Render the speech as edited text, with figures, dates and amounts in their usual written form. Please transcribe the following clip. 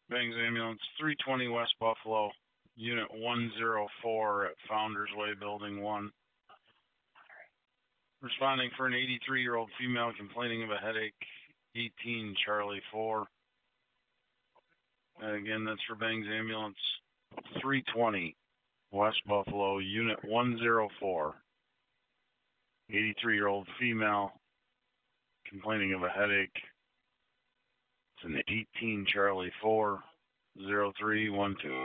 Bangs Ambulance, 320 West Buffalo, Unit 104 at Founders Way, Building 1. Responding for an 83-year-old female complaining of a headache, 18 Charlie 4. And again, that's for Bangs Ambulance, 320 West Buffalo, Unit 104. 83-year-old female complaining of a headache. It's an 18 Charlie 4, 0312.